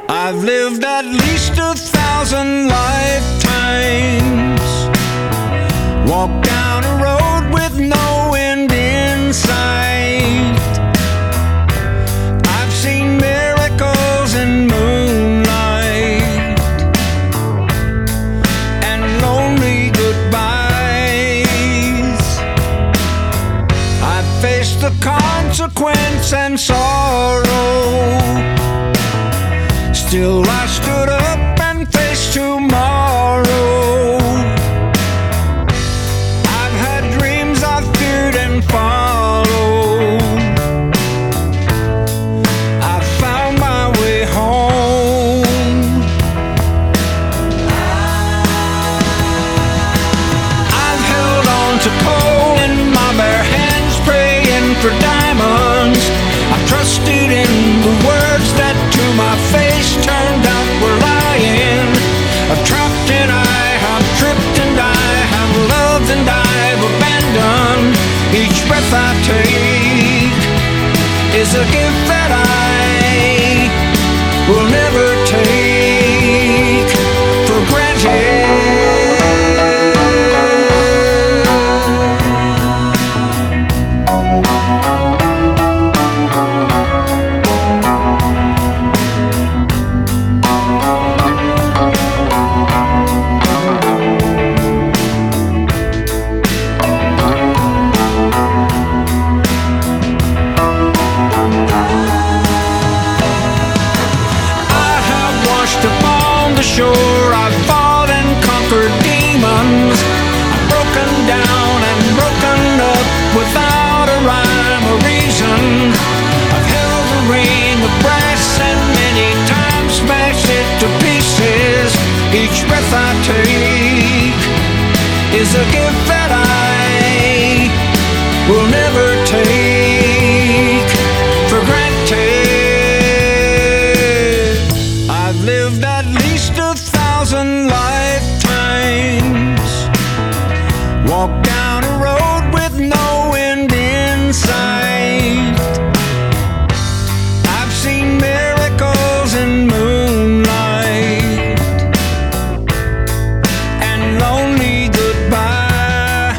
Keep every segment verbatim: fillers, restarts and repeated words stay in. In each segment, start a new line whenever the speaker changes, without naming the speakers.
I've lived at least a thousand lifetimes, walked down a road with no end in sight. I've seen miracles in moonlight and lonely goodbyes. I've faced the consequence and sorrow. Still I stood up and faced tomorrow. I've had dreams I've feared and followed. I've found my way home. I've held on to coal in my bare hands, praying for diamonds. I've trusted in the words that to my face turned out were lying. I've trapped and I have tripped and I have loved and I've abandoned. Each breath I take is a gift that I will never take for granted. Sure, I've fought and conquered demons. I've broken down and broken up without a rhyme or reason. I've held a ring of brass and many times smashed it to pieces. Each breath I take is a gift that I will never take for granted. I've lived at least a thousand lifetimes, walked down a road with no end in sight. I've seen miracles in moonlight and lonely goodbyes.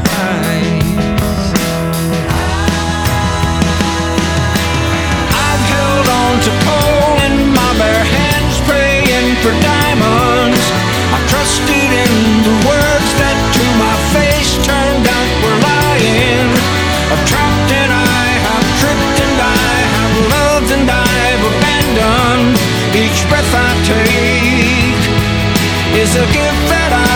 I've held on to coal in my bare hands, praying for diamonds. I trusted in the words that to my face turned out were lying. I've trapped and I have tripped and I have loved and I've abandoned. Each breath I take is a gift that I